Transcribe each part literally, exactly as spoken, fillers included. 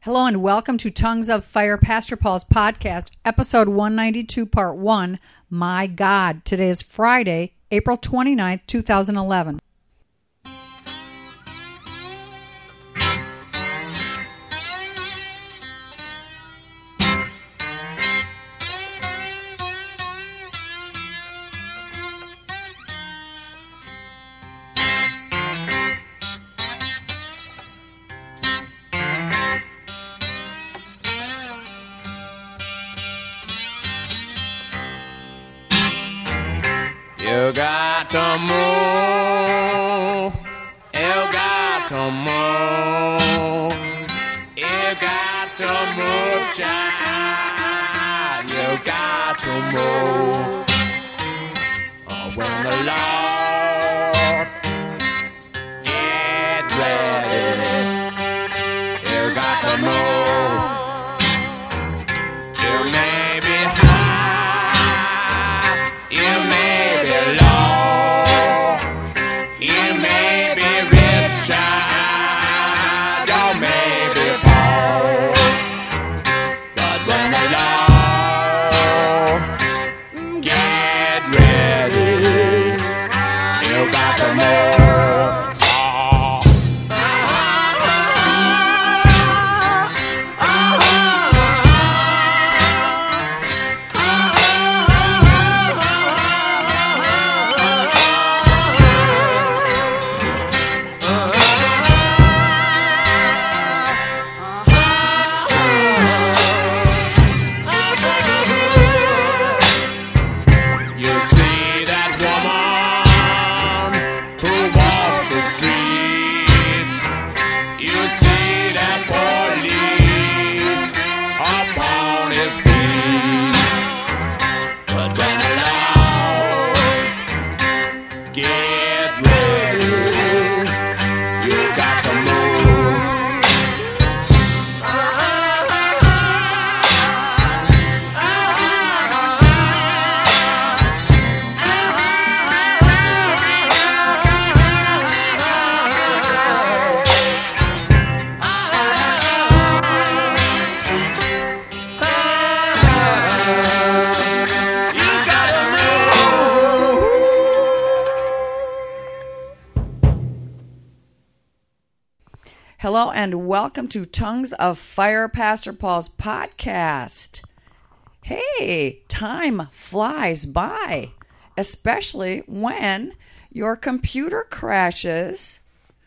Hello and welcome to Tongues of Fire, Pastor Paul's podcast, episode one ninety-two, part one, My God. Today is Friday, April twenty-ninth, two thousand eleven. You got to move, you got to move, you got to move, child, you got to move. Oh, when the Lord gets ready, you got to move. You may be high, you may Hello and welcome to Tongues of Fire, Pastor Paul's podcast. Hey, time flies by, especially when your computer crashes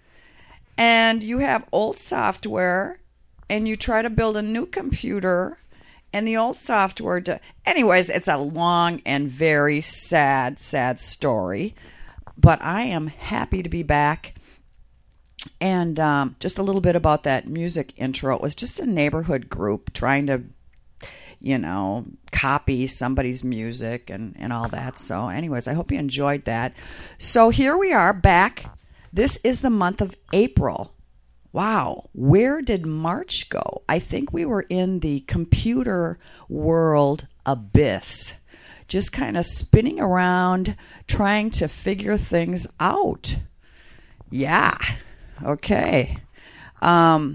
and you have old software and you try to build a new computer and the old software... Do- Anyways, it's a long and very sad, sad story, but I am happy to be back. And um, just a little bit about that music intro. It was just a neighborhood group trying to, you know, copy somebody's music and, and all that. So anyways, I hope you enjoyed that. So here we are back. This is the month of April. Wow. Where did March go? I think we were in the computer world abyss, just kind of spinning around, trying to figure things out. Yeah. Okay. Um,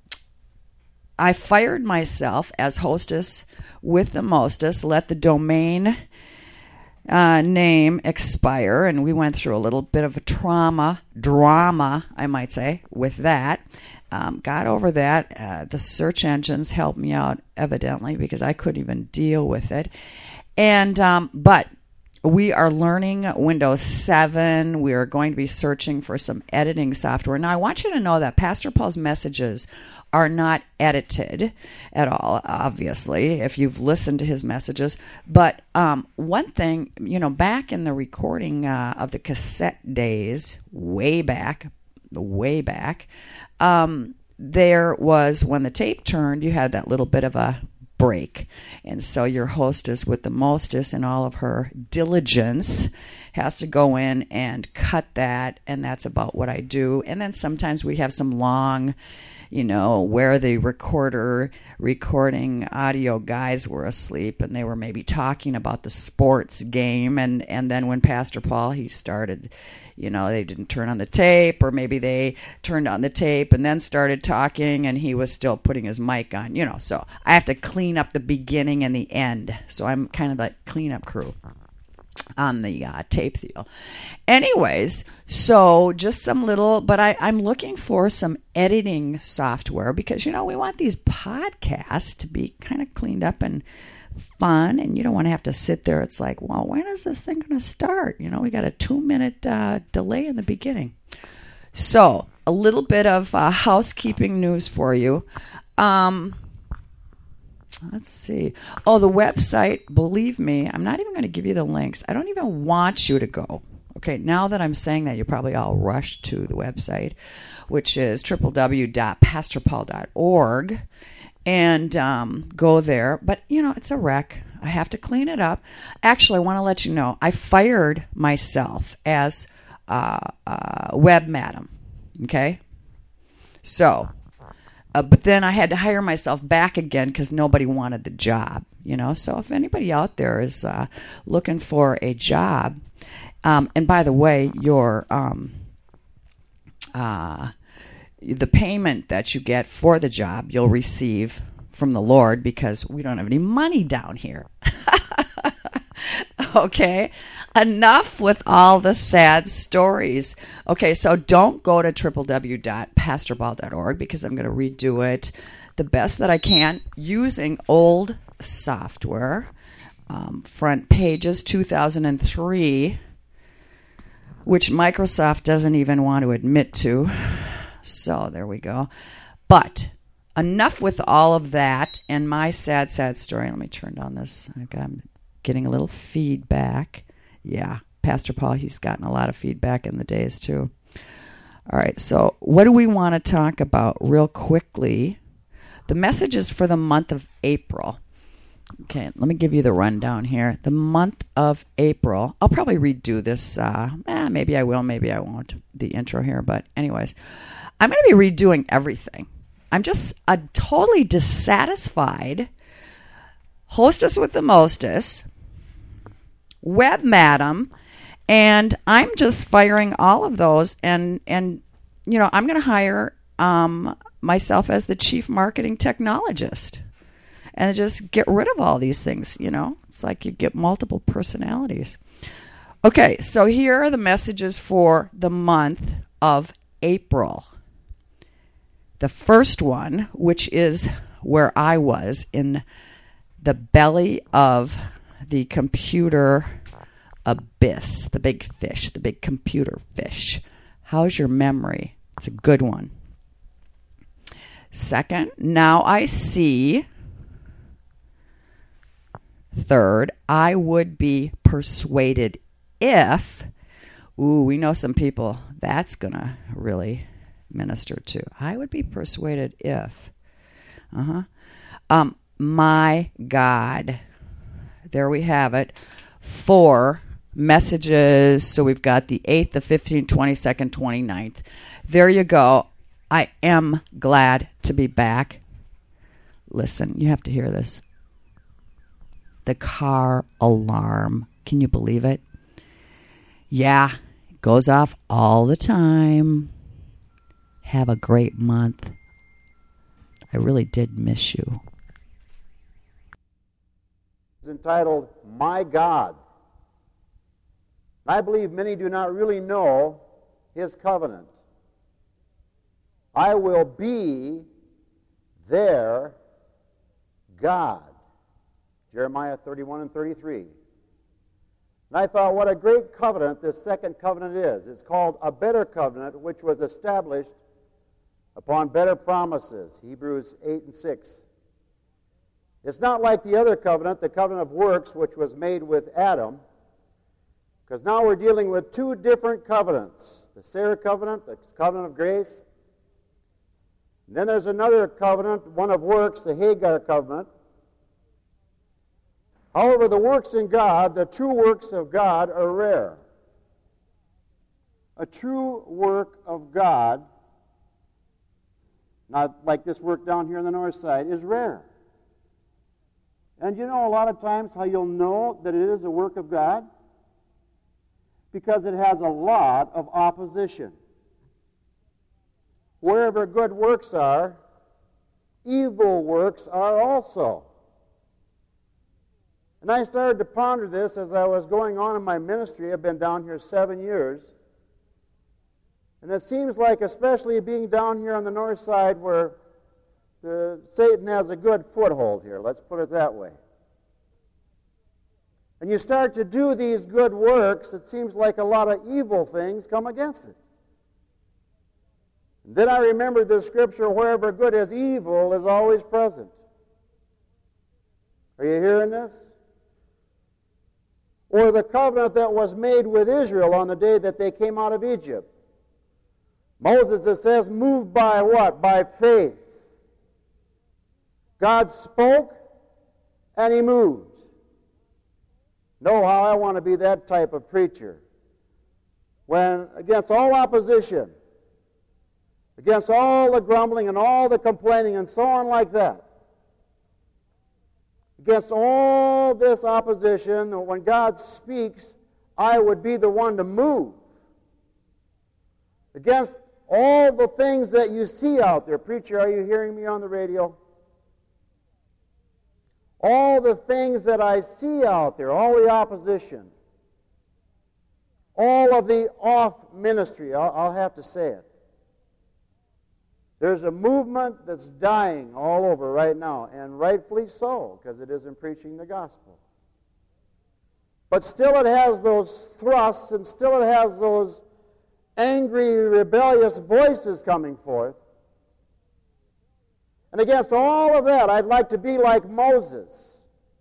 I fired myself as hostess with the mostest, let the domain uh, name expire, and we went through a little bit of a trauma, drama, I might say, with that. Um, got over that. Uh, the search engines helped me out, evidently, because I couldn't even deal with it. And um, but... We are learning Windows seven. We are going to be searching for some editing software. Now, I want you to know that Pastor Paul's messages are not edited at all, obviously, if you've listened to his messages. But um, one thing, you know, back in the recording uh, of the cassette days, way back, way back, um, there was, when the tape turned, you had that little bit of a break. And so your hostess with the mostest and all of her diligence has to go in and cut that, and that's about what I do. And then sometimes we have some long you know, where the recorder recording audio guys were asleep, and they were maybe talking about the sports game, and, and then when Pastor Paul, he started, you know, they didn't turn on the tape, or maybe they turned on the tape and then started talking, and he was still putting his mic on, you know, so I have to clean up the beginning and the end, so I'm kind of that cleanup crew on the uh, tape deal. Anyways, so just some little, but I, I'm looking for some editing software because, you know, we want these podcasts to be kind of cleaned up and fun, and you don't want to have to sit there. It's like, well, when is this thing going to start? You know, we got a two-minute uh, delay in the beginning. So a little bit of uh, housekeeping news for you. Um... Let's see. Oh, the website, believe me, I'm not even going to give you the links. I don't even want you to go. Okay, now that I'm saying that, you probably all rush to the website, which is w w w dot pastor paul dot org, and um, go there. But, you know, it's a wreck. I have to clean it up. Actually, I want to let you know, I fired myself as uh, uh, web madam. Okay? So... Uh, but then I had to hire myself back again because nobody wanted the job, you know. So if anybody out there is uh, looking for a job, um, and by the way, your um, uh, the payment that you get for the job, you'll receive from the Lord because we don't have any money down here. Okay, enough with all the sad stories. Okay, so don't go to w w w dot pastor paul dot org because I'm going to redo it the best that I can using old software. Um, Front Pages two thousand three, which Microsoft doesn't even want to admit to. So there we go. But enough with all of that and my sad, sad story. Let me turn down this. Okay, I'm getting a little feedback. Yeah, Pastor Paul, he's gotten a lot of feedback in the days too. All right, so what do we want to talk about real quickly? The messages for the month of April. Okay, let me give you the rundown here. The month of April, I'll probably redo this. Uh, eh, maybe I will, maybe I won't, the intro here. But anyways, I'm going to be redoing everything. I'm just a totally dissatisfied hostess with the mostest, web madam, and I'm just firing all of those, and and you know, I'm going to hire um, myself as the chief marketing technologist and just get rid of all these things. You know, it's like you get multiple personalities. Okay, so here are the messages for the month of April. The first one, which is where I was in the belly of the computer abyss, the big fish, the big computer fish. How's your memory? It's a good one. Second, now I see. Third, I would be persuaded if, ooh, we know some people that's going to really minister to. I would be persuaded if, uh-huh, um, my God. There we have it. Four messages. So we've got the eighth, the fifteenth, twenty-second, twenty-ninth. There you go. I am glad to be back. Listen, you have to hear this. The car alarm. Can you believe it? Yeah, it goes off all the time. Have a great month. I really did miss you. It's entitled, My God. I believe many do not really know His covenant. I will be their God. Jeremiah thirty-one and thirty-three. And I thought, what a great covenant this second covenant is. It's called a better covenant, which was established upon better promises. Hebrews eight and six. It's not like the other covenant, the covenant of works, which was made with Adam, because now we're dealing with two different covenants. The Sarah covenant, the covenant of grace. And then there's another covenant, one of works, the Hagar covenant. However, the works in God, the true works of God, are rare. A true work of God not like this work down here on the north side, is rare. And you know a lot of times how you'll know that it is a work of God? Because it has a lot of opposition. Wherever good works are, evil works are also. And I started to ponder this as I was going on in my ministry. I've been down here seven years. And it seems like, especially being down here on the north side where the, Satan has a good foothold here, let's put it that way. And you start to do these good works, it seems like a lot of evil things come against it. And then I remembered the scripture, wherever good is, evil is always present. Are you hearing this? Or the covenant that was made with Israel on the day that they came out of Egypt. Moses, it says, moved by what? By faith. God spoke and he moved. Know how I want to be that type of preacher. When against all opposition, against all the grumbling and all the complaining and so on like that, against all this opposition, when God speaks, I would be the one to move. Against all the things that you see out there. Preacher, are you hearing me on the radio? All the things that I see out there, all the opposition, all of the off ministry, I'll, I'll have to say it. There's a movement that's dying all over right now, and rightfully so, because it isn't preaching the gospel. But still it has those thrusts, and still it has those angry, rebellious voices coming forth. And against all of that, I'd like to be like Moses.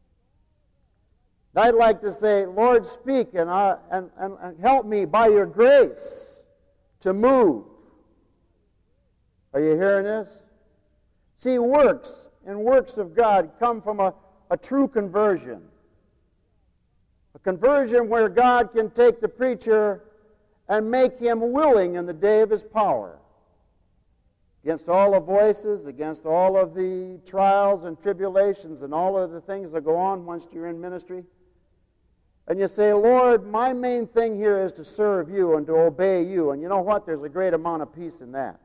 I'd like to say, Lord, speak and, I, and, and, and help me by your grace to move. Are you hearing this? See, works and works of God come from a, a true conversion. A conversion where God can take the preacher and make him willing in the day of his power. Against all the voices, against all of the trials and tribulations and all of the things that go on once you're in ministry. And you say, Lord, my main thing here is to serve you and to obey you. And you know what? There's a great amount of peace in that.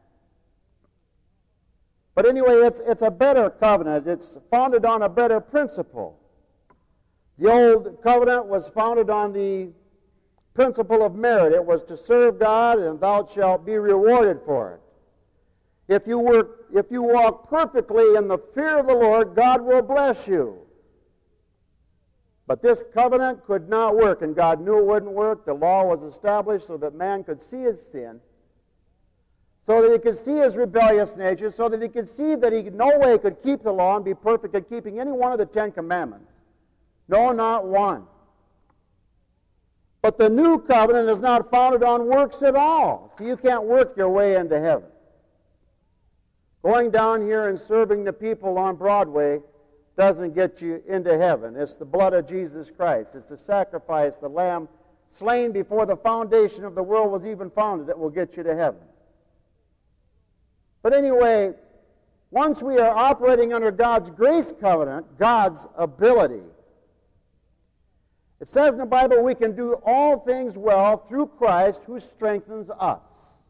But anyway, it's, it's a better covenant. It's founded on a better principle. The old covenant was founded on the principle of merit. It was to serve God, and thou shalt be rewarded for it. If you work, if you walk perfectly in the fear of the Lord, God will bless you. But this covenant could not work, and God knew it wouldn't work. The law was established so that man could see his sin, so that he could see his rebellious nature, so that he could see that he no way could keep the law and be perfect at keeping any one of the Ten Commandments. No, not one. But the new covenant is not founded on works at all. So you can't work your way into heaven. Going down here and serving the people on Broadway doesn't get you into heaven. It's the blood of Jesus Christ. It's the sacrifice, the lamb slain before the foundation of the world was even founded, that will get you to heaven. But anyway, once we are operating under God's grace covenant, God's ability, it says in the Bible we can do all things well through Christ who strengthens us.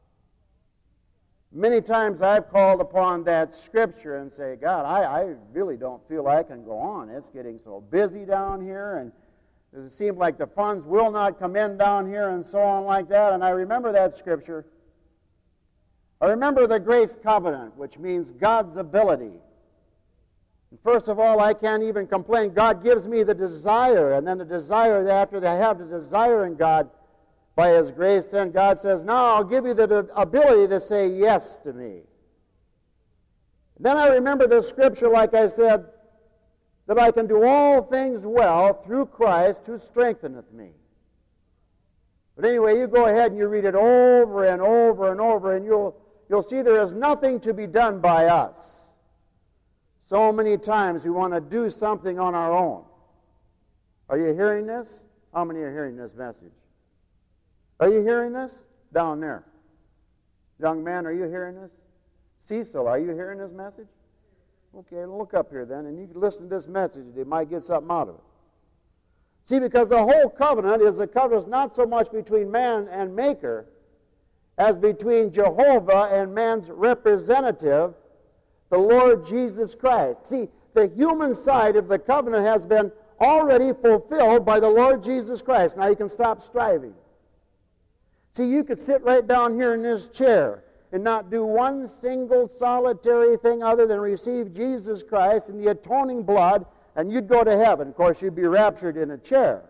Many times I've called upon that scripture and say, God, I, I really don't feel I can go on. It's getting so busy down here, and it seems like the funds will not come in down here and so on like that. And I remember that scripture. I remember the grace covenant, which means God's ability. And first of all, I can't even complain. God gives me the desire, and then the desire after I have the desire in God, by His grace, then God says, now I'll give you the ability to say yes to me. Then I remember the scripture, like I said, that I can do all things well through Christ who strengtheneth me. But anyway, you go ahead and you read it over and over and over, and you'll, you'll see there is nothing to be done by us. So many times we want to do something on our own. Are you hearing this? How many are hearing this message? Are you hearing this? Down there. Young man, are you hearing this? Cecil, are you hearing this message? Okay, look up here then, and you can listen to this message. You might get something out of it. See, because the whole covenant is a covenant not so much between man and maker as between Jehovah and man's representative, the Lord Jesus Christ. See, the human side of the covenant has been already fulfilled by the Lord Jesus Christ. Now you can stop striving. See, you could sit right down here in this chair and not do one single solitary thing other than receive Jesus Christ and the atoning blood, and you'd go to heaven. Of course, you'd be raptured in a chair.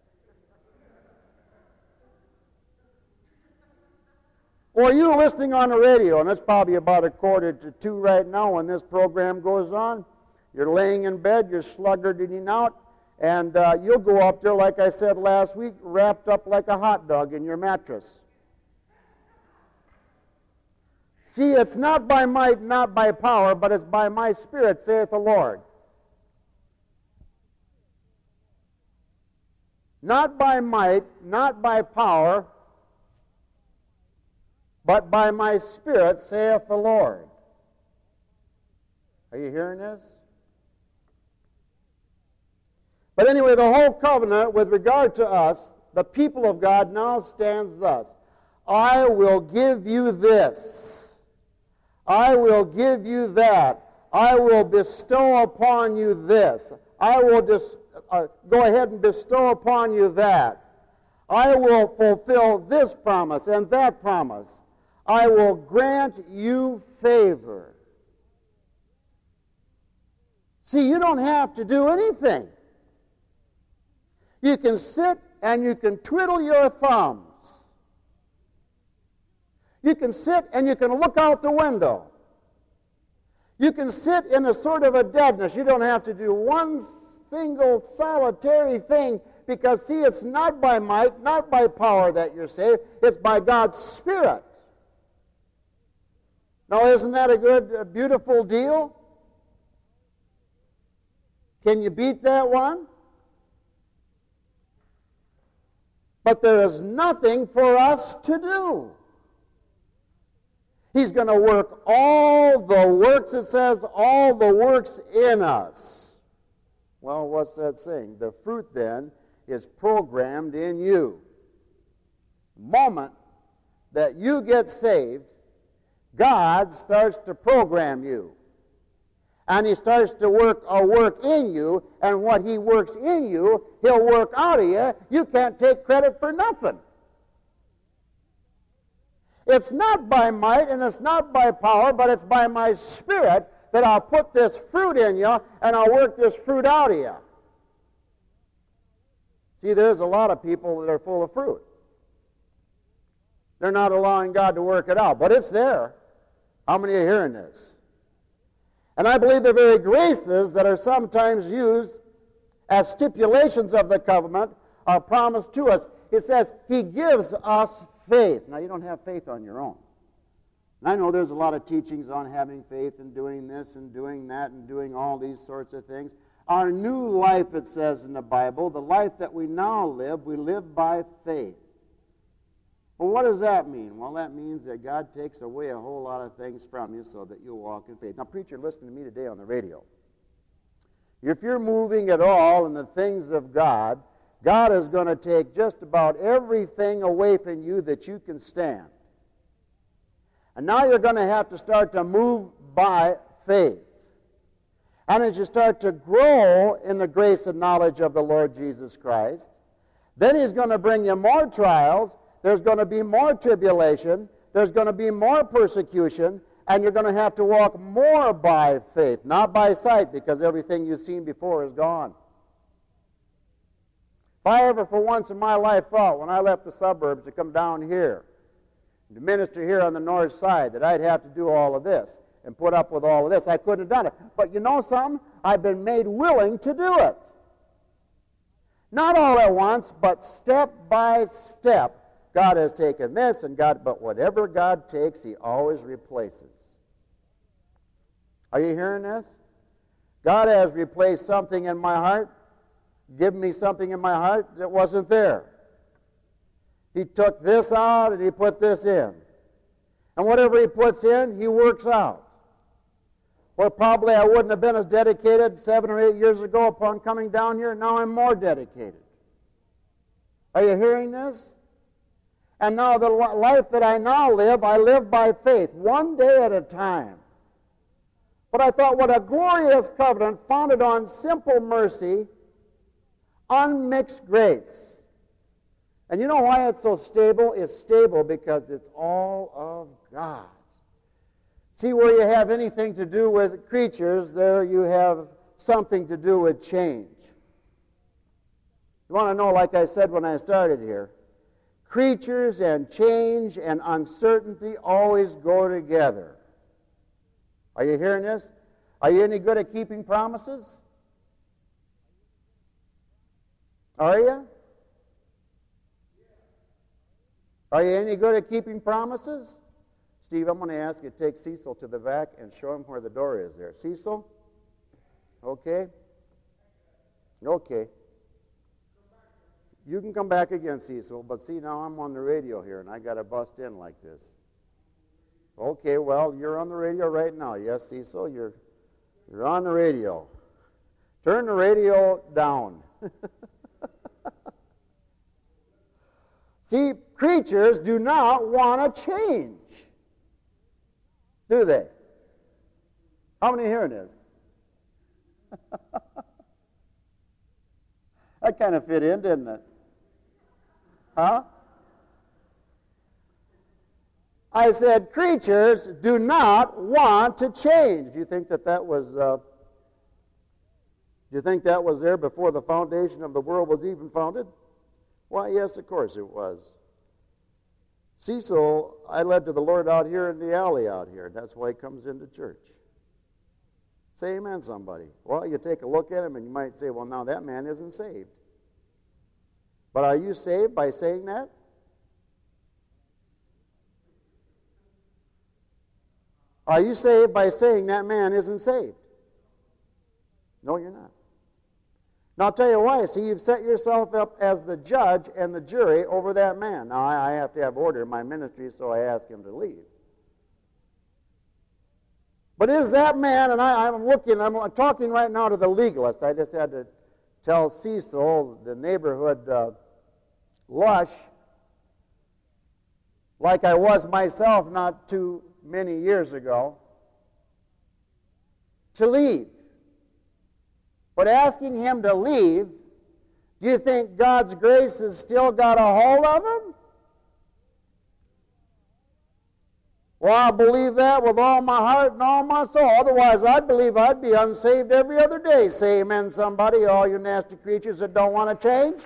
Or you listening on the radio, and it's probably about a quarter to two right now when this program goes on. You're laying in bed, you're sluggarding out, and uh, you'll go up there, like I said last week, wrapped up like a hot dog in your mattress. See, it's not by might, not by power, but it's by my Spirit, saith the Lord. Not by might, not by power, but by my Spirit, saith the Lord. Are you hearing this? But anyway, the whole covenant with regard to us, the people of God, now stands thus. I will give you this. I will give you that. I will bestow upon you this. I will dis- uh, go ahead and bestow upon you that. I will fulfill this promise and that promise. I will grant you favor. See, you don't have to do anything. You can sit and you can twiddle your thumbs. You can sit and you can look out the window. You can sit in a sort of a deadness. You don't have to do one single solitary thing because, see, it's not by might, not by power that you're saved. It's by God's Spirit. Now, isn't that a good, a beautiful deal? Can you beat that one? But there is nothing for us to do. He's going to work all the works, it says, all the works in us. Well, what's that saying? The fruit, then, is programmed in you. The moment that you get saved, God starts to program you. And He starts to work a work in you, and what He works in you, He'll work out of you. You can't take credit for nothing. It's not by might and it's not by power, but it's by my Spirit that I'll put this fruit in you and I'll work this fruit out of you. See, there's a lot of people that are full of fruit. They're not allowing God to work it out, but it's there. How many are hearing this? And I believe the very graces that are sometimes used as stipulations of the covenant are promised to us. It says, He gives us faith. Now, you don't have faith on your own. And I know there's a lot of teachings on having faith and doing this and doing that and doing all these sorts of things. Our new life, it says in the Bible, the life that we now live, we live by faith. Well, what does that mean? Well, that means that God takes away a whole lot of things from you so that you'll walk in faith. Now, preacher, listen to me today on the radio. If you're moving at all in the things of God, God is going to take just about everything away from you that you can stand. And now you're going to have to start to move by faith. And as you start to grow in the grace and knowledge of the Lord Jesus Christ, then He's going to bring you more trials, there's going to be more tribulation, there's going to be more persecution, and you're going to have to walk more by faith, not by sight, because everything you've seen before is gone. If I ever for once in my life thought, when I left the suburbs to come down here, to minister here on the north side, that I'd have to do all of this and put up with all of this, I couldn't have done it. But you know something? I've been made willing to do it. Not all at once, but step by step. God has taken this and God, but whatever God takes, He always replaces. Are you hearing this? God has replaced something in my heart, given me something in my heart that wasn't there. He took this out and He put this in. And whatever He puts in, He works out. Or probably I wouldn't have been as dedicated seven or eight years ago upon coming down here. Now I'm more dedicated. Are you hearing this? And now the life that I now live, I live by faith, one day at a time. But I thought, what a glorious covenant founded on simple mercy, unmixed grace. And you know why it's so stable? It's stable because it's all of God. See, where you have anything to do with creatures, there you have something to do with change. You want to know, like I said when I started here, creatures and change and uncertainty always go together. Are you hearing this? Are you any good at keeping promises? Are you? Are you any good at keeping promises? Steve, I'm going to ask you to take Cecil to the back and show him where the door is there. Cecil? Okay? Okay. You can come back again, Cecil, but see, now I'm on the radio here, and I got to bust in like this. Okay, well, you're on the radio right now. Yes, Cecil, you're, you're on the radio. Turn the radio down. See, creatures do not want to change, do they? How many hearing this? That kind of fit in, didn't it? Huh? I said, creatures do not want to change. Do you think that that was, uh, do you think that was there before the foundation of the world was even founded? Why, yes, of course it was. Cecil, I led to the Lord out here in the alley out here. That's why he comes into church. Say amen, somebody. Well, you take a look at him and you might say, well, now that man isn't saved. But are you saved by saying that? Are you saved by saying that man isn't saved? No, you're not. Now, I'll tell you why. See, you've set yourself up as the judge and the jury over that man. Now, I, I have to have order in my ministry, so I ask him to leave. But is that man, and I, I'm looking, I'm talking right now to the legalist. I just had to tell Cecil, the neighborhood uh, lush, like I was myself not too many years ago, to leave. But asking him to leave, do you think God's grace has still got a hold of him? Well, I believe that with all my heart and all my soul. Otherwise, I believe I'd be unsaved every other day. Say amen, somebody, all you nasty creatures that don't want to change.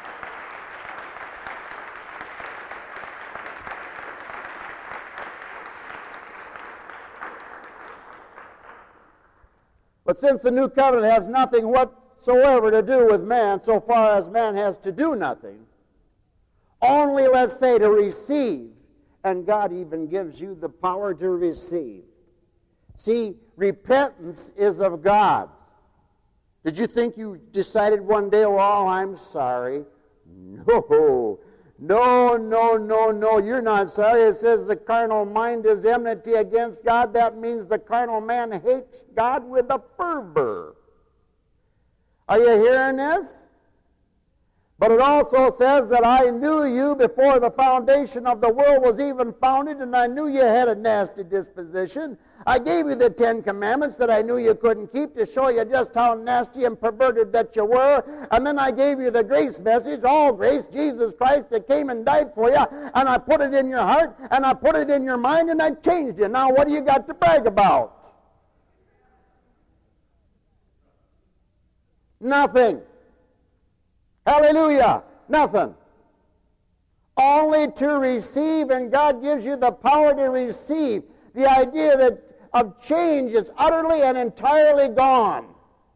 But since the new covenant has nothing whatsoever to do with man, so far as man has to do nothing, only, let's say, to receive, and God even gives you the power to receive. See, repentance is of God. Did you think you decided one day, well, I'm sorry? No. No, no, no, no, you're not sorry. It says the carnal mind is enmity against God. That means the carnal man hates God with a fervor. Are you hearing this? But it also says that I knew you before the foundation of the world was even founded, and I knew you had a nasty disposition. I gave you the Ten Commandments that I knew you couldn't keep to show you just how nasty and perverted that you were. And then I gave you the grace message, all grace, Jesus Christ that came and died for you. And I put it in your heart, and I put it in your mind, and I changed you. Now what do you got to brag about? Nothing. Hallelujah. Nothing. Only to receive, and God gives you the power to receive. The idea that of change is utterly and entirely gone.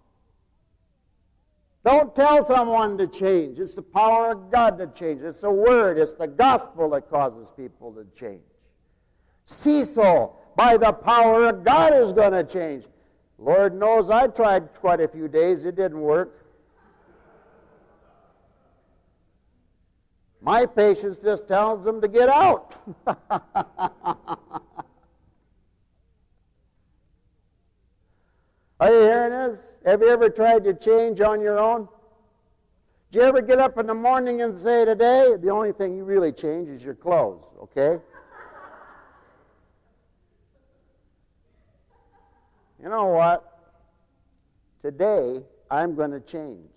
Don't tell someone to change. It's the power of God to change. It's the Word. It's the gospel that causes people to change. Cecil, by the power of God, is going to change. Lord knows I tried quite a few days. It didn't work. My patience just tells them to get out. Are you hearing this? Have you ever tried to change on your own? Did you ever get up in the morning and say, today, the only thing you really change is your clothes, okay? You know what? Today, I'm going to change.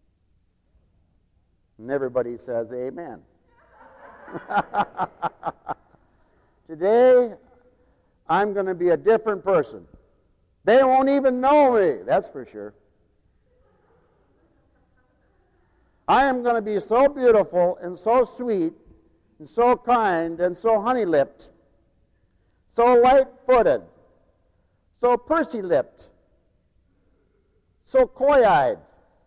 And everybody says, amen. Today, I'm going to be a different person. They won't even know me, that's for sure. I am going to be so beautiful and so sweet and so kind and so honey-lipped, so light-footed, so pursy-lipped, so coy-eyed.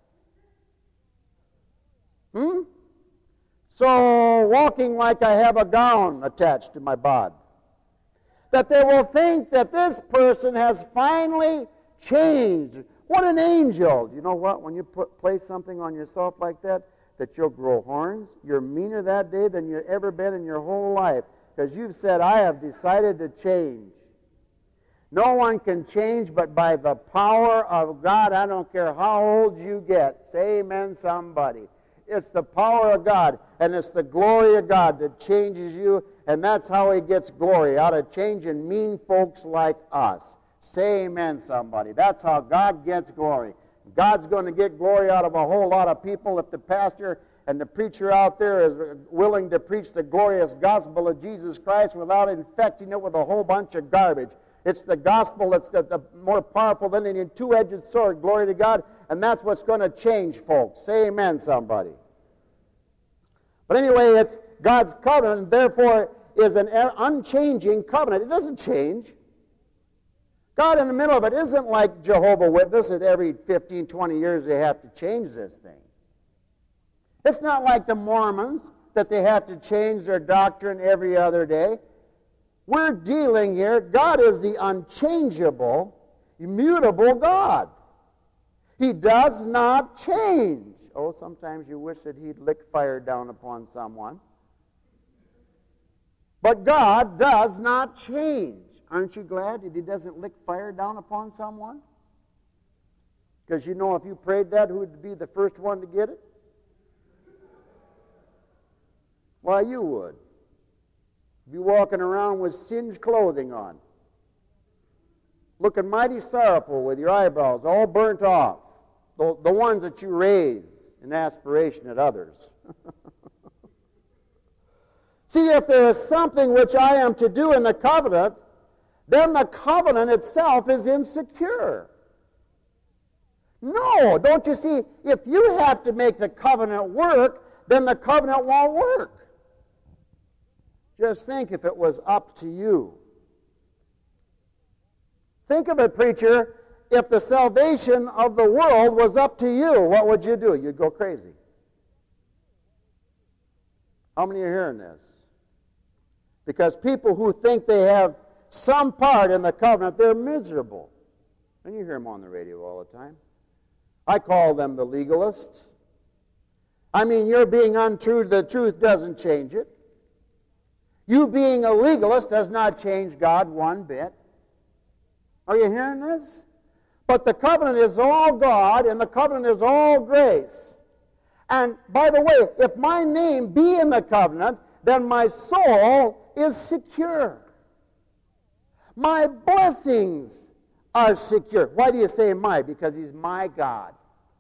Hmm? So walking like I have a gown attached to my bod. That they will think that this person has finally changed. What an angel. You know what? When you put, place something on yourself like that, that you'll grow horns, you're meaner that day than you've ever been in your whole life. Because you've said, I have decided to change. No one can change but by the power of God. I don't care how old you get. Say amen, somebody. It's the power of God, and it's the glory of God that changes you, and that's how He gets glory, out of changing mean folks like us. Say amen, somebody. That's how God gets glory. God's going to get glory out of a whole lot of people if the pastor and the preacher out there is willing to preach the glorious gospel of Jesus Christ without infecting it with a whole bunch of garbage. It's the gospel that's the, the more powerful than any two-edged sword, glory to God, and that's what's going to change folks. Say amen, somebody. But anyway, it's God's covenant, and therefore is an unchanging covenant. It doesn't change. God in the middle of it isn't like Jehovah's Witnesses that every fifteen, twenty years they have to change this thing. It's not like the Mormons that they have to change their doctrine every other day. We're dealing here, God is the unchangeable, immutable God. He does not change. Oh, sometimes you wish that He'd lick fire down upon someone. But God does not change. Aren't you glad that He doesn't lick fire down upon someone? Because you know if you prayed that, who would be the first one to get it? Why, you would. Be walking around with singed clothing on, looking mighty sorrowful with your eyebrows all burnt off, the, the ones that you raise in aspiration at others. See, if there is something which I am to do in the covenant, then the covenant itself is insecure. No, don't you see? If you have to make the covenant work, then the covenant won't work. Just think if it was up to you. Think of it, preacher. If the salvation of the world was up to you, what would you do? You'd go crazy. How many are hearing this? Because people who think they have some part in the covenant, they're miserable. And you hear them on the radio all the time. I call them the legalists. I mean, you're being untrue. The truth doesn't change it. You being a legalist does not change God one bit. Are you hearing this? But the covenant is all God, and the covenant is all grace. And by the way, if my name be in the covenant, then my soul is secure. My blessings are secure. Why do you say my? Because He's my God.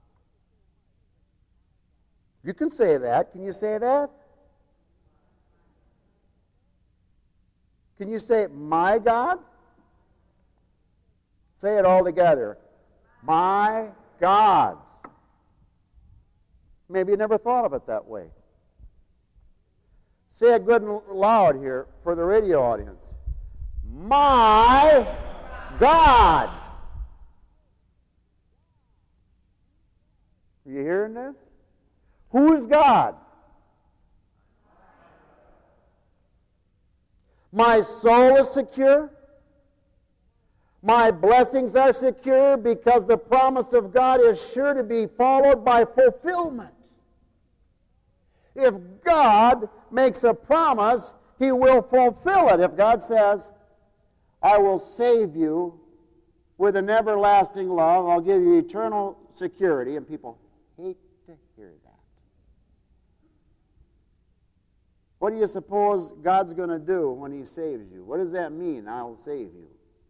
You can say that. Can you say that? Can you say my God? Say it all together. My God. Maybe you never thought of it that way. Say it good and loud here for the radio audience. My God. Are you hearing this? Who's God? My soul is secure. My blessings are secure because the promise of God is sure to be followed by fulfillment. If God makes a promise, He will fulfill it. If God says, I will save you with an everlasting love. I'll give you eternal security. And people hate to hear that. What do you suppose God's going to do when he saves you? What does that mean, I'll save you?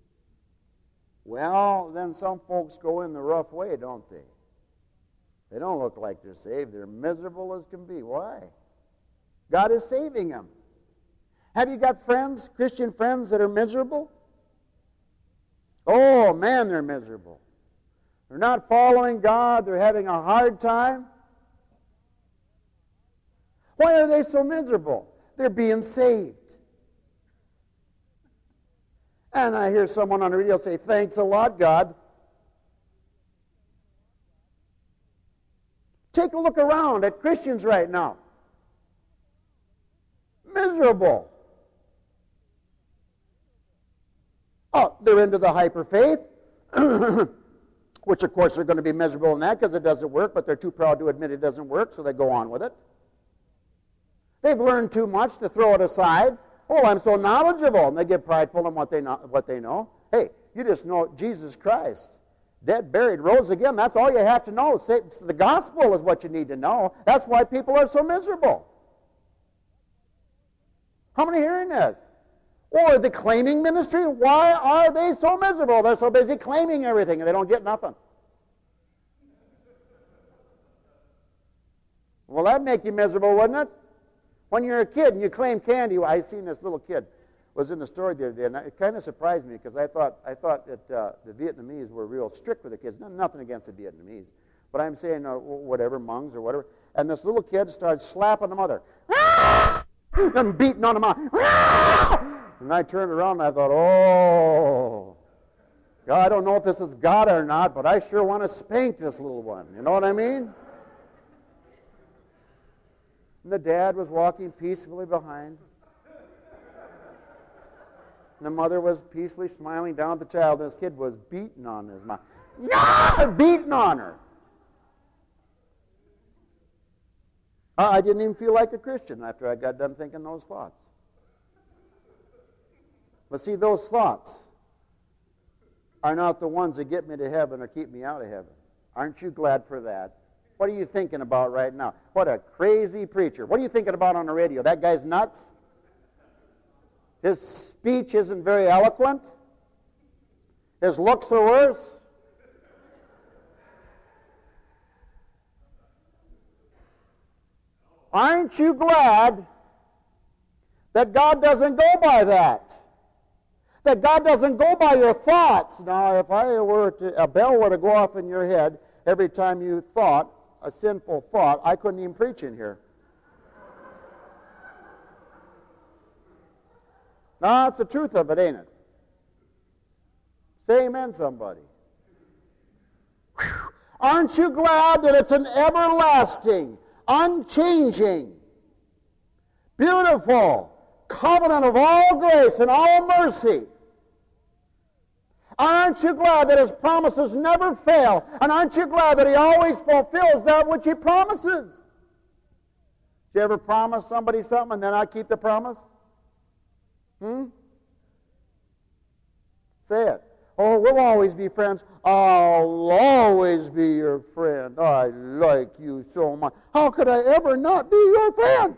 Well, then some folks go in the rough way, don't they? They don't look like they're saved. They're miserable as can be. Why? God is saving them. Have you got friends, Christian friends, that are miserable? Oh, man, they're miserable. They're not following God. They're having a hard time. Why are they so miserable? They're being saved. And I hear someone on the radio say, thanks a lot, God. Take a look around at Christians right now. Miserable. Oh, they're into the hyper faith, which of course they're going to be miserable in that because it doesn't work, but they're too proud to admit it doesn't work, so they go on with it. They've learned too much to throw it aside. Oh, I'm so knowledgeable, and they get prideful in what they know. What they know. Hey, you just know Jesus Christ. Dead, buried, rose again. That's all you have to know. The gospel is what you need to know. That's why people are so miserable. How many hearing this? Or the claiming ministry. Why are they so miserable? They're so busy claiming everything and they don't get nothing. Well, that'd make you miserable, wouldn't it? When you're a kid and you claim candy. I seen this little kid was in the store the other day, and it kind of surprised me because I thought I thought that uh, the Vietnamese were real strict with the kids. No, nothing against the Vietnamese, but I'm saying uh, whatever, Hmongs or whatever. And this little kid starts slapping the mother, and beating on the mom. And I turned around and I thought, oh, God, I don't know if this is God or not, but I sure want to spank this little one. You know what I mean? And the dad was walking peacefully behind. And the mother was peacefully smiling down at the child, and this kid was beating on his mom. No! Beating on her. I didn't even feel like a Christian after I got done thinking those thoughts. But see, those thoughts are not the ones that get me to heaven or keep me out of heaven. Aren't you glad for that? What are you thinking about right now? What a crazy preacher. What are you thinking about on the radio? That guy's nuts? His speech isn't very eloquent? His looks are worse? Aren't you glad that God doesn't go by that? That God doesn't go by your thoughts. Now, if I were to, a bell were to go off in your head every time you thought a sinful thought, I couldn't even preach in here. No, that's the truth of it, ain't it? Say amen, somebody. Whew. Aren't you glad that it's an everlasting, unchanging, beautiful covenant of all grace and all mercy? Aren't you glad that his promises never fail? And aren't you glad that he always fulfills that which he promises? Did you ever promise somebody something and then not keep the promise? Hmm? Say it. Oh, we'll always be friends. I'll always be your friend. I like you so much. How could I ever not be your friend?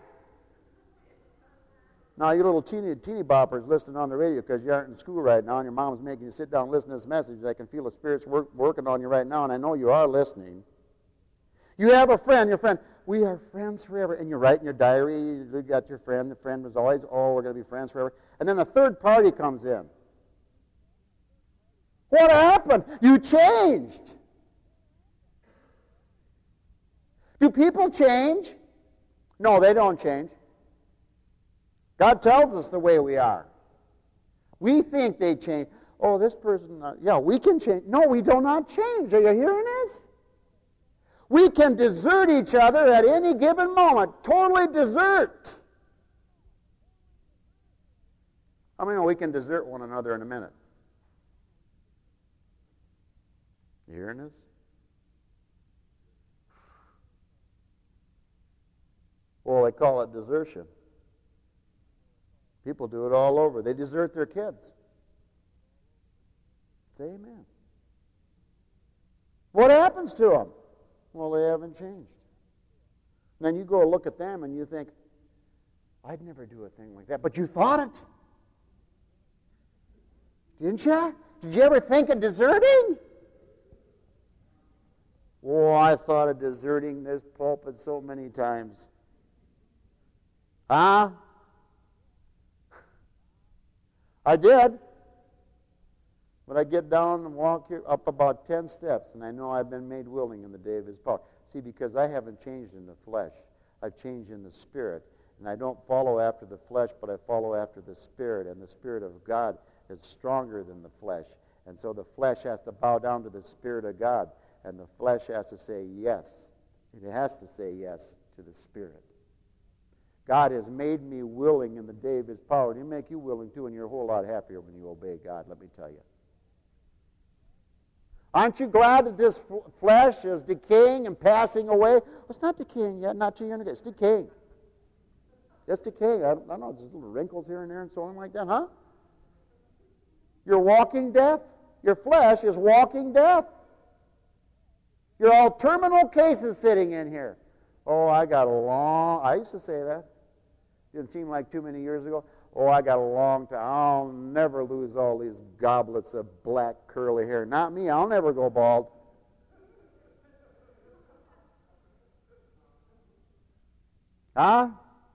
Now, you little teeny, teeny boppers listening on the radio because you aren't in school right now and your mom's making you sit down and listen to this message. I can feel the Spirit's work, working on you right now, and I know you are listening. You have a friend, your friend. We are friends forever. And you write in your diary, you got your friend. The friend was always, oh, we're going to be friends forever. And then a third party comes in. What happened? You changed. Do people change? No, they don't change. God tells us the way we are. We think they change. Oh, this person, uh, yeah, we can change. No, we do not change. Are you hearing this? We can desert each other at any given moment. Totally desert. I mean, we can desert one another in a minute. You hearing this? Well, they call it desertion. People do it all over. They desert their kids. Say amen. What happens to them? Well, they haven't changed. And then you go look at them and you think, I'd never do a thing like that. But you thought it. Didn't you? Did you ever think of deserting? Oh, I thought of deserting this pulpit so many times. Huh? I did. But I get down and walk here up about ten steps, and I know I've been made willing in the day of His power. See, because I haven't changed in the flesh. I've changed in the Spirit. And I don't follow after the flesh, but I follow after the Spirit. And the Spirit of God is stronger than the flesh. And so the flesh has to bow down to the Spirit of God. And the flesh has to say yes. It has to say yes to the Spirit. God has made me willing in the day of His power. And He'll make you willing too, and you're a whole lot happier when you obey God, let me tell you. Aren't you glad that this f- flesh is decaying and passing away? Well, it's not decaying yet, not till you're in it. It's decaying. It's decaying. I don't, I don't know, there's little wrinkles here and there and so on like that, huh? You're walking death. Your flesh is walking death. You're all terminal cases sitting in here. Oh, I got a long, I used to say that. Didn't seem like too many years ago. Oh, I got a long time. I'll never lose all these goblets of black curly hair. Not me. I'll never go bald. Huh?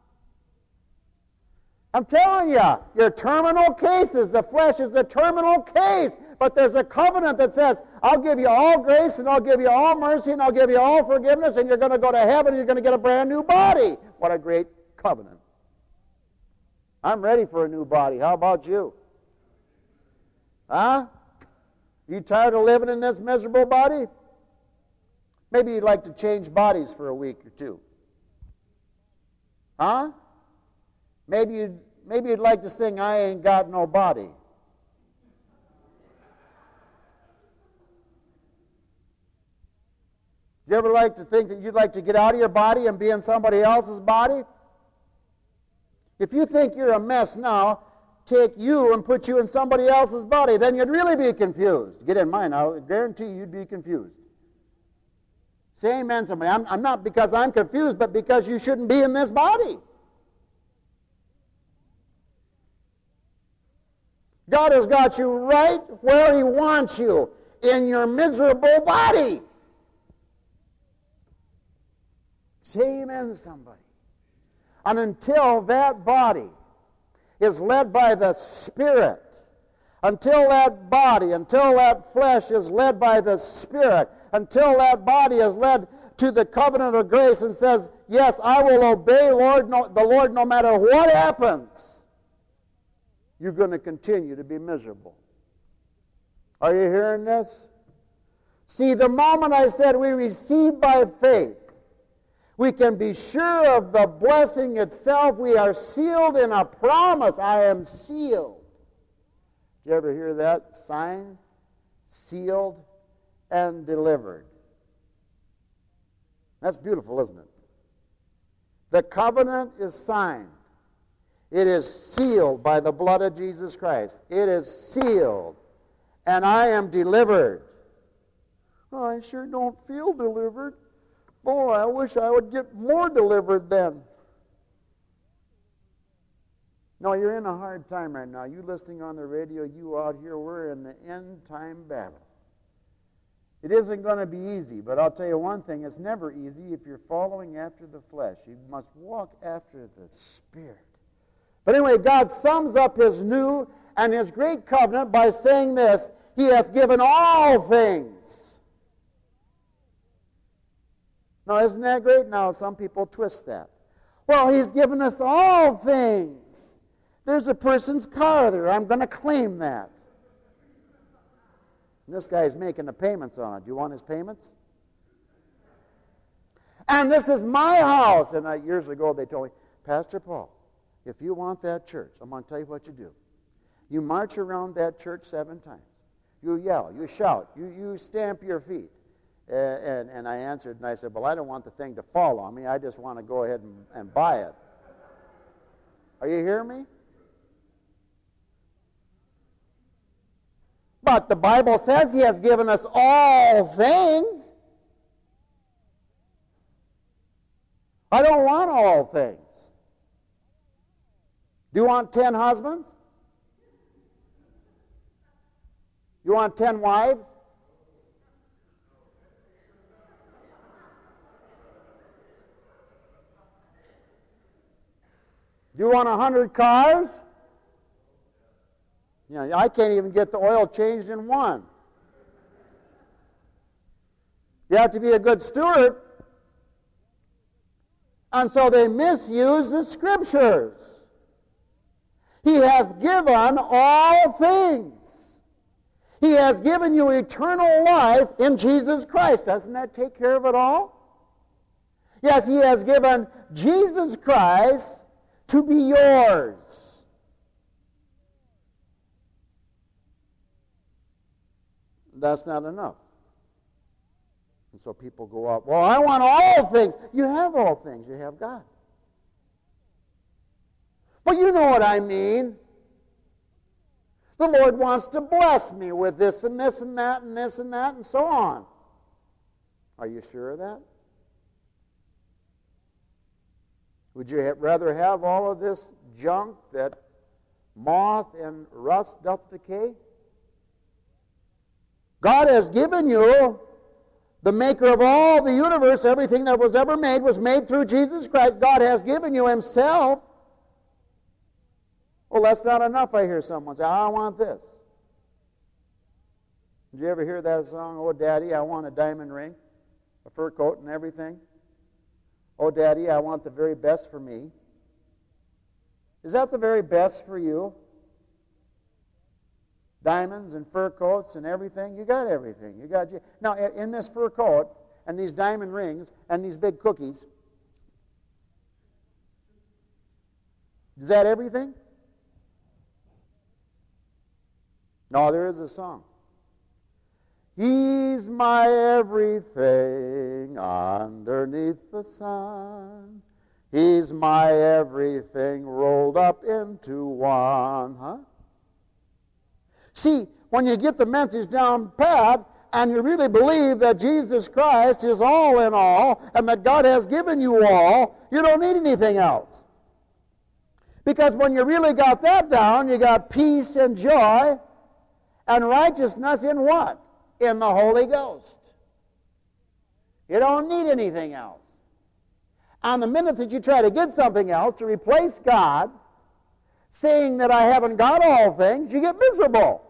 I'm telling you, your terminal cases. The flesh is a terminal case. But there's a covenant that says, I'll give you all grace and I'll give you all mercy and I'll give you all forgiveness and you're going to go to heaven and you're going to get a brand new body. What a great covenant. I'm ready for a new body. How about you? Huh? You tired of living in this miserable body? Maybe you'd like to change bodies for a week or two. Huh? Maybe you'd, maybe you'd like to sing, I Ain't Got No Body. Do you ever like to think that you'd like to get out of your body and be in somebody else's body? If you think you're a mess now, take you and put you in somebody else's body, then you'd really be confused. Get in mine, I'll guarantee you'd be confused. Say amen, somebody. I'm, I'm not because I'm confused, but because you shouldn't be in this body. God has got you right where He wants you, in your miserable body. Say amen, somebody. And until that body is led by the Spirit, until that body, until that flesh is led by the Spirit, until that body is led to the covenant of grace and says, yes, I will obey Lord, no, the Lord no matter what happens, you're going to continue to be miserable. Are you hearing this? See, the moment I said we receive by faith, we can be sure of the blessing itself. We are sealed in a promise. I am sealed. Did you ever hear that sign? Sealed and delivered. That's beautiful, isn't it? The covenant is signed. It is sealed by the blood of Jesus Christ. It is sealed. And I am delivered. Oh, I sure don't feel delivered. Boy, I wish I would get more delivered then. No, you're in a hard time right now. You listening on the radio, you out here, we're in the end time battle. It isn't going to be easy, but I'll tell you one thing, it's never easy if you're following after the flesh. You must walk after the Spirit. But anyway, God sums up His new and His great covenant by saying this, He hath given all things. Now, isn't that great? Now, some people twist that. Well, He's given us all things. There's a person's car there. I'm going to claim that. And this guy's making the payments on it. Do you want his payments? And this is my house. And uh, years ago, they told me, Pastor Paul, if you want that church, I'm going to tell you what you do. You march around that church seven times. You yell. You shout. You, you stamp your feet. Uh, and, and I answered, and I said, well, I don't want the thing to fall on me. I just want to go ahead and, and buy it. Are you hearing me? But the Bible says He has given us all things. I don't want all things. Do you want ten husbands? You want ten wives? Do you want a hundred cars? Yeah, I can't even get the oil changed in one. You have to be a good steward. And so they misuse the Scriptures. He hath given all things. He has given you eternal life in Jesus Christ. Doesn't that take care of it all? Yes, He has given Jesus Christ to be yours. That's not enough. And so people go up, well, I want all things. You have all things. You have God. But you know what I mean. The Lord wants to bless me with this and this and that and this and that and so on. Are you sure of that? Would you rather have all of this junk that moth and rust doth decay? God has given you the maker of all the universe. Everything that was ever made was made through Jesus Christ. God has given you Himself. Well, that's not enough, I hear someone say. I want this. Did you ever hear that song, Oh, Daddy, I want a diamond ring, a fur coat and everything? Oh, Daddy, I want the very best for me. Is that the very best for you? Diamonds and fur coats and everything? You got everything. You got you. Now, in this fur coat and these diamond rings and these big cookies, is that everything? No, there is a song. He's my everything underneath the sun. He's my everything rolled up into one. Huh? See, when you get the message down pat and you really believe that Jesus Christ is all in all and that God has given you all, you don't need anything else. Because when you really got that down, you got peace and joy and righteousness in what? In the Holy Ghost. You don't need anything else. And the minute that you try to get something else to replace God, saying that I haven't got all things, you get miserable.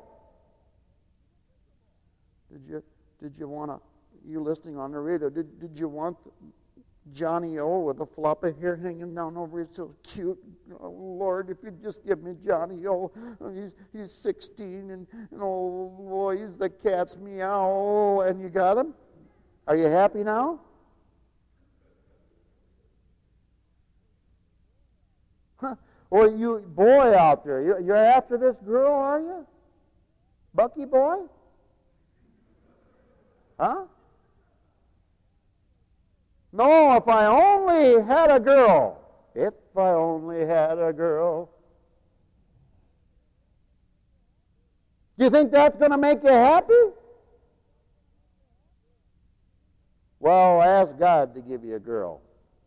Did you did you want to, you listening on the radio, did, did you want Johnny O with a flop of hair hanging down over his, so cute? Oh, Lord, if you'd just give me Johnny O. He's, he's sixteen, and, and oh, boy, he's the cat's meow, and you got him? Are you happy now? Huh. Or you boy out there, you, you're after this girl, are you? Bucky boy? Huh? No, if I only had a girl. If I only had a girl. Do you think that's going to make you happy? Well, ask God to give you a girl.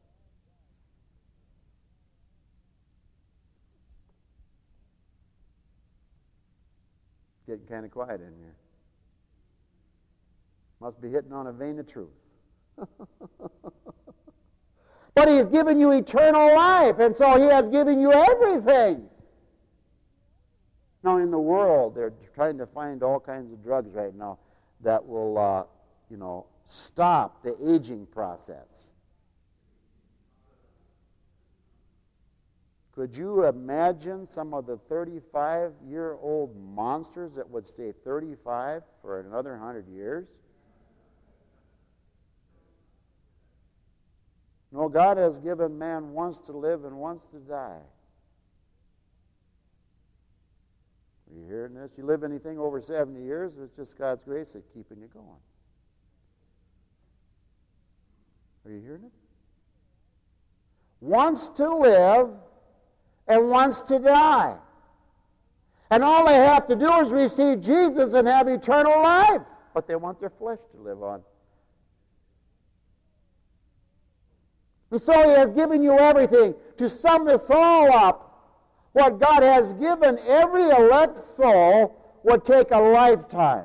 Getting kind of quiet in here. Must be hitting on a vein of truth. But He's given you eternal life, and so He has given you everything. Now, in the world, they're trying to find all kinds of drugs right now that will, uh, you know, stop the aging process. Could you imagine some of the thirty-five-year-old monsters that would stay thirty-five for another one hundred years? No, God has given man once to live and once to die. Are you hearing this? You live anything over seventy years, it's just God's grace that's keeping you going. Are you hearing it? Once to live and once to die. And all they have to do is receive Jesus and have eternal life. But they want their flesh to live on. And so he has given you everything. To sum this all up, what God has given every elect soul would take a lifetime.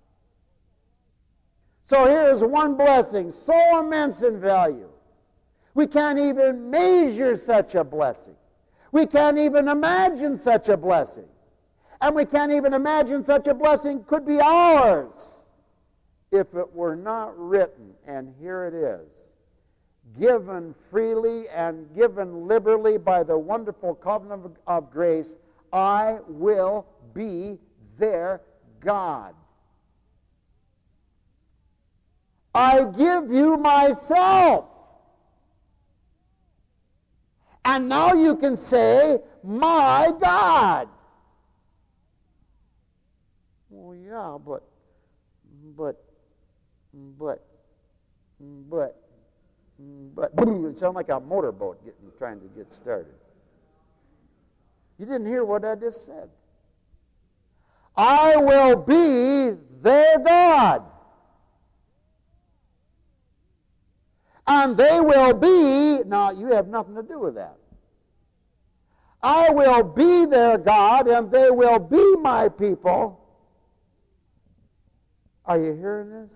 So here's one blessing, so immense in value. We can't even measure such a blessing. We can't even imagine such a blessing. And we can't even imagine such a blessing could be ours if it were not written. And here it is. Given freely and given liberally by the wonderful covenant of, of grace, I will be their God. I give you myself. And now you can say, my God. Well, yeah, but, but, but, but, but, it sounds like a motorboat getting, trying to get started. You didn't hear what I just said. I will be their God. And they will be, now you have nothing to do with that. I will be their God, and they will be my people. Are you hearing this?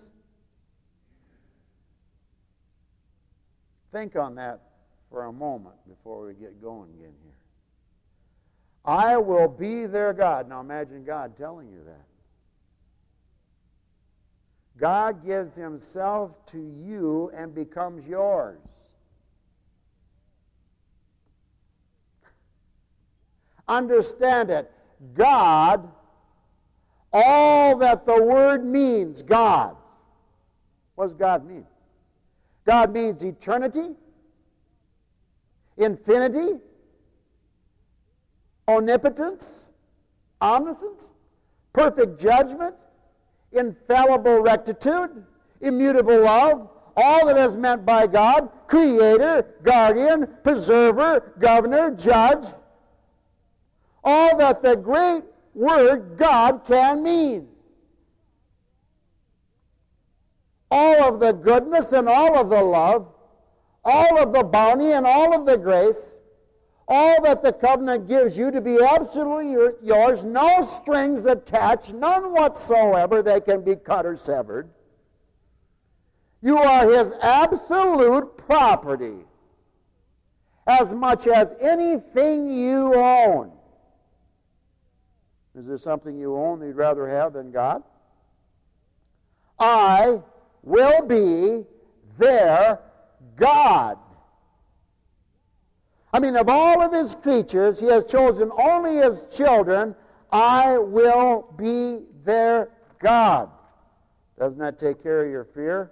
Think on that for a moment before we get going again here. I will be their God. Now imagine God telling you that. God gives himself to you and becomes yours. Understand it. God, all that the word means, God. What does God mean? God means eternity, infinity, omnipotence, omniscience, perfect judgment, infallible rectitude, immutable love, all that is meant by God, creator, guardian, preserver, governor, judge, all that the great word God can mean. All of the goodness and all of the love, all of the bounty and all of the grace, all that the covenant gives you to be absolutely yours, no strings attached, none whatsoever that can be cut or severed. You are his absolute property, as much as anything you own. Is there something you own that you'd rather have than God? I will be their God. I mean, of all of his creatures, he has chosen only his children. I will be their God. Doesn't that take care of your fear?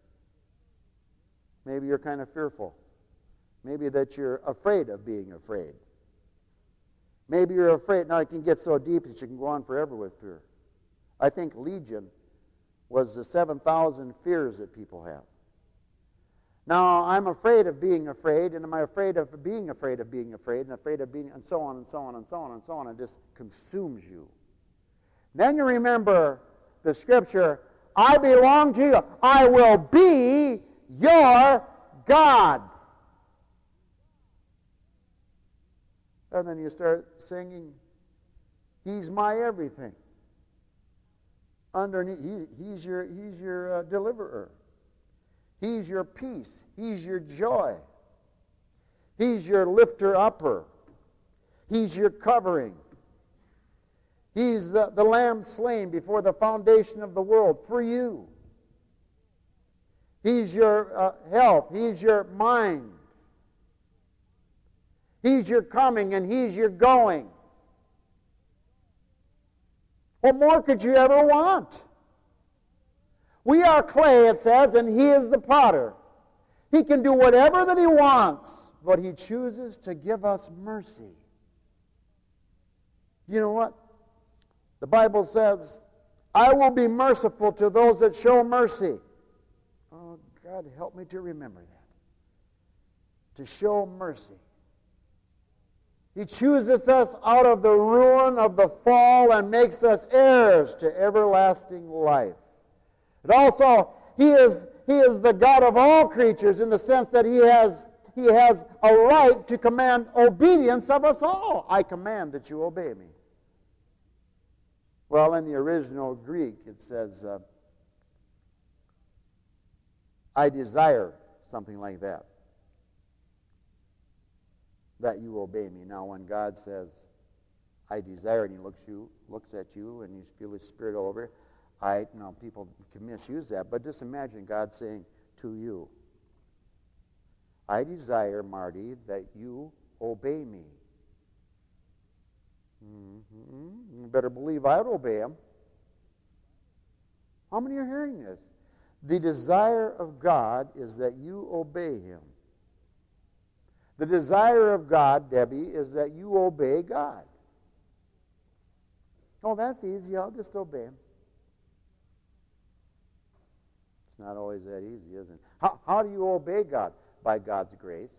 Maybe you're kind of fearful. Maybe that you're afraid of being afraid. Maybe you're afraid. Now it can get so deep that you can go on forever with fear. I think Legion was the seven thousand fears that people have. Now, I'm afraid of being afraid, and am I afraid of being afraid of being afraid, and afraid of being, and so on, and so on, and so on, and so on, and it just consumes you. Then you remember the scripture, I belong to you. I will be your God. And then you start singing, he's my everything. Underneath, he, he's your, he's your uh, deliverer. He's your peace. He's your joy. He's your lifter-upper. He's your covering. He's the, the lamb slain before the foundation of the world for you. He's your uh, health. He's your mind. He's your coming and he's your going. What more could you ever want? We are clay, it says, and he is the potter. He can do whatever that he wants, but he chooses to give us mercy. You know what? The Bible says, I will be merciful to those that show mercy. Oh, God, help me to remember that. To show mercy. He chooses us out of the ruin of the fall and makes us heirs to everlasting life. And also, He is, he is the God of all creatures in the sense that He has, he has a right to command obedience of us all. I command that you obey me. Well, in the original Greek, it says, uh, I desire, something like that, that you obey me. Now, when God says, I desire, and He looks you, looks at you, and you feel His Spirit all over, I, you know, people can misuse that, but just imagine God saying to you, I desire, Marty, that you obey me. Mm-hmm. You better believe I'd obey Him. How many are hearing this? The desire of God is that you obey Him. The desire of God, Debbie, is that you obey God. Oh, that's easy. I'll just obey Him. It's not always that easy, isn't it? How, how do you obey God? By God's grace.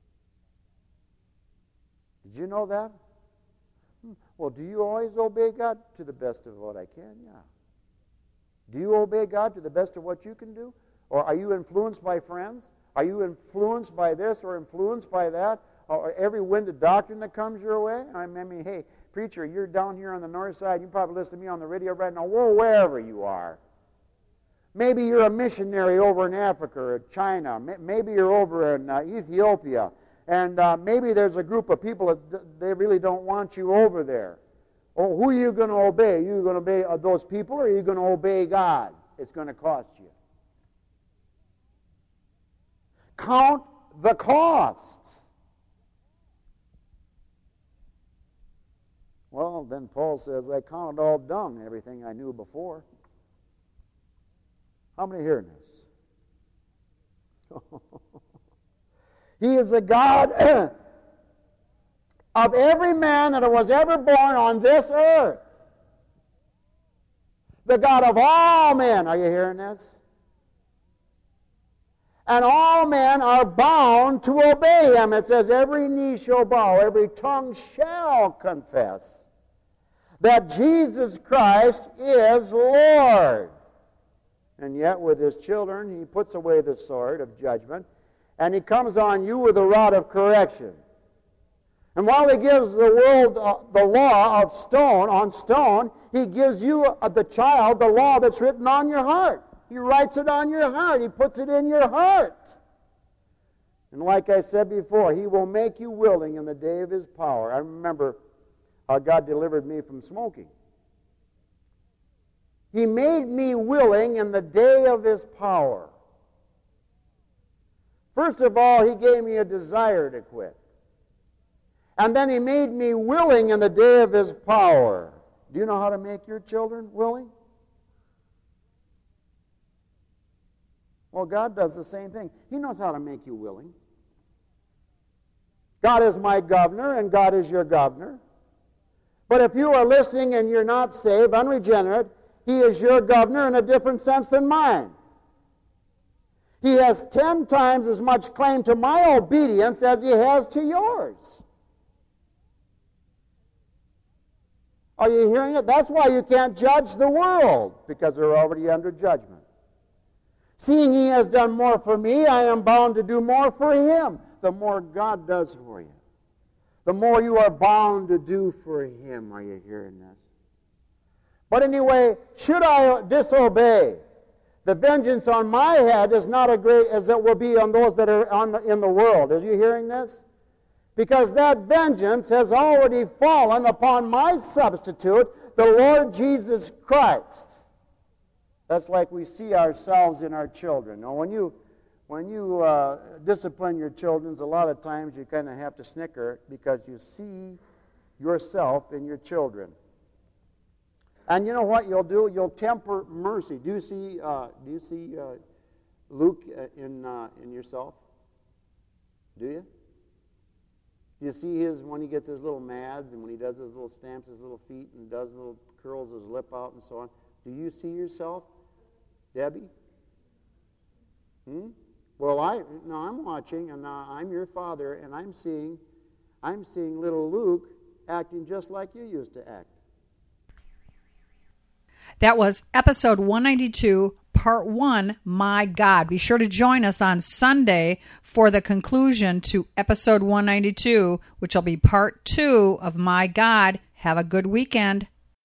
Did you know that? Well, do you always obey God? To the best of what I can, yeah. Do you obey God to the best of what you can do? Or are you influenced by friends? Are you influenced by this or influenced by that? Or every wind of doctrine that comes your way? I mean, hey, preacher, you're down here on the north side. You probably listen to me on the radio right now. Well, wherever you are. Maybe you're a missionary over in Africa or China. Maybe you're over in uh, Ethiopia. And uh, maybe there's a group of people that they really don't want you over there. Oh, who are you going to obey? Are you going to obey uh, those people, or are you going to obey God? It's going to cost you. Count the cost. Well, then Paul says, I count it all dung, everything I knew before. How many hearing this? He is the God of every man that was ever born on this earth. The God of all men. Are you hearing this? And all men are bound to obey Him. It says, every knee shall bow, every tongue shall confess that Jesus Christ is Lord. And yet with His children, He puts away the sword of judgment, and He comes on you with a rod of correction. And while He gives the world uh, the law of stone on stone, He gives you, uh, the child, the law that's written on your heart. He writes it on your heart. He puts it in your heart. And like I said before, He will make you willing in the day of His power. I remember how God delivered me from smoking. He made me willing in the day of His power. First of all, He gave me a desire to quit. And then He made me willing in the day of His power. Do you know how to make your children willing? Well, God does the same thing. He knows how to make you willing. God is my governor, and God is your governor. But if you are listening and you're not saved, unregenerate, He is your governor in a different sense than mine. He has ten times as much claim to my obedience as He has to yours. Are you hearing it? That's why you can't judge the world, because they're already under judgment. Seeing He has done more for me, I am bound to do more for Him. The more God does for you, the more you are bound to do for Him. Are you hearing this? But anyway, should I disobey, the vengeance on my head is not as great as it will be on those that are on the, in the world. Are you hearing this? Because that vengeance has already fallen upon my substitute, the Lord Jesus Christ. That's like we see ourselves in our children. Now, when you when you uh, discipline your children, a lot of times you kind of have to snicker because you see yourself in your children. And you know what you'll do? You'll temper mercy. Do you see? Uh, do you see uh, Luke in uh, in yourself? Do you? You see his when he gets his little mads and when he does his little stamps his little feet and does little curls his lip out and so on. Do you see yourself, Debbie? Hmm? Well, I no, I'm watching and uh, I'm your father and I'm seeing I'm seeing little Luke acting just like you used to act. That was episode one ninety-two, part one, My God. Be sure to join us on Sunday for the conclusion to episode one ninety-two, which will be part two of My God. Have a good weekend.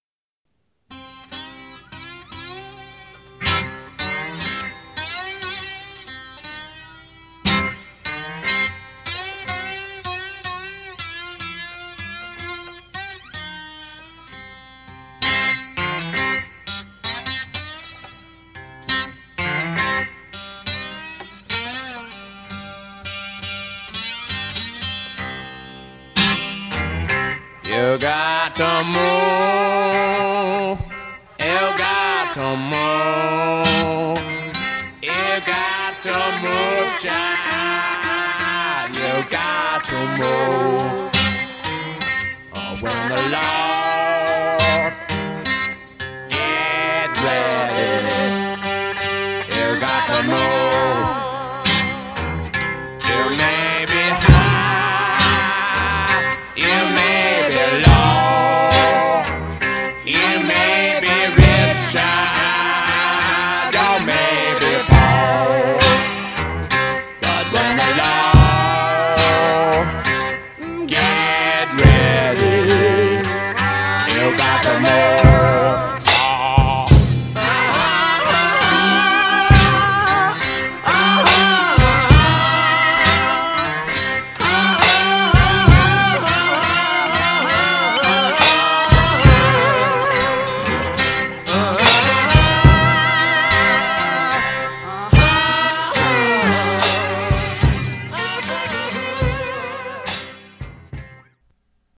You got to move. You got to move. You got to move, child. You got to move. Oh, when the Lord get ready, you got to move. You may be high. You may be low. You may be rich, child. You may be poor. But when the Lord get ready, you got to move.